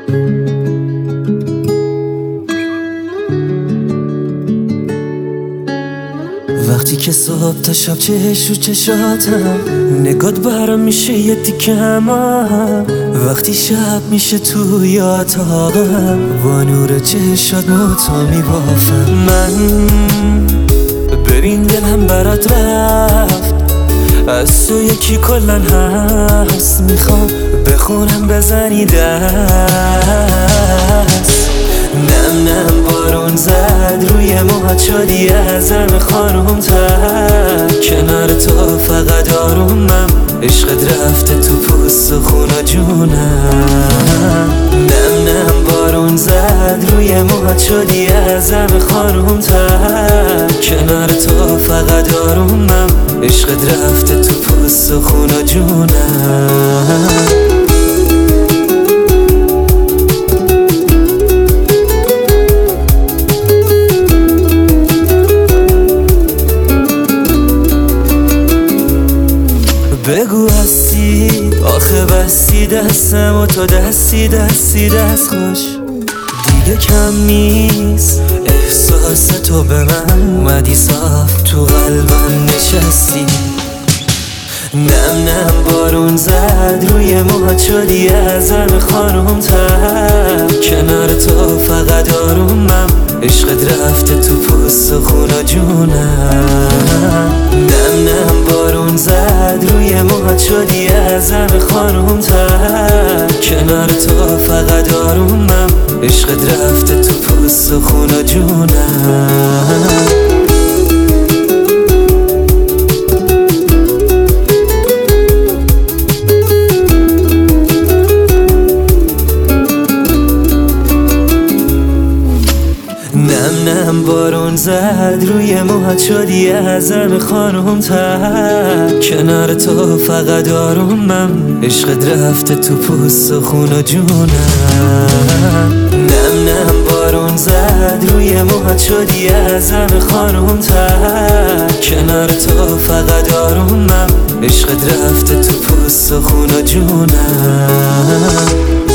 وقتی که صبح تا شب چش رو چشاتم نگات برام میشه یه دیکمم، وقتی شب میشه توی اتاقم با نور چشات موتا میبافم. من ببین دلم برات رفت، از تو یکی کلن هست، میخوام بخونم بزنی دست. نم نم بارون زد روی موهات شدی ازم خانوم تر، کنار تو فقط آرومم، عشقت رفته تو پوست و خون و جونم. نم نم بارون زد روی موهات شدی ازم خانوم تر، کنار تو فقط آرومم، عشقت رفته تو پوست و خون و جونم. بگو هستی آخه بستی دستم و تو دستی دست خوش، دیگه کم نیست احساس تو به من، اومدی صاف تو قلبم نشستی. نم نم بارون زد روی موهات شدی ازم خانوم تر، کنار تو فقط آرومم، عشقت رفته تو پوست و خون و جونم. نم نم بارون زد روی موهات شدی ازم خانوم تر، کنار تو فقط آرومم، عشقت رفته تو پوست و خون و جونم. نم نم بارون زد روی موهات شدی ازم خانوم تر، کنار تو فقط آرومم، عشقت رفته تو پوست و خون و جونم. نم نم بارون زد روی موهات شدی ازم خانوم تر، کنار تو فقط آرومم، عشقت رفته تو پوست و خون و جونم.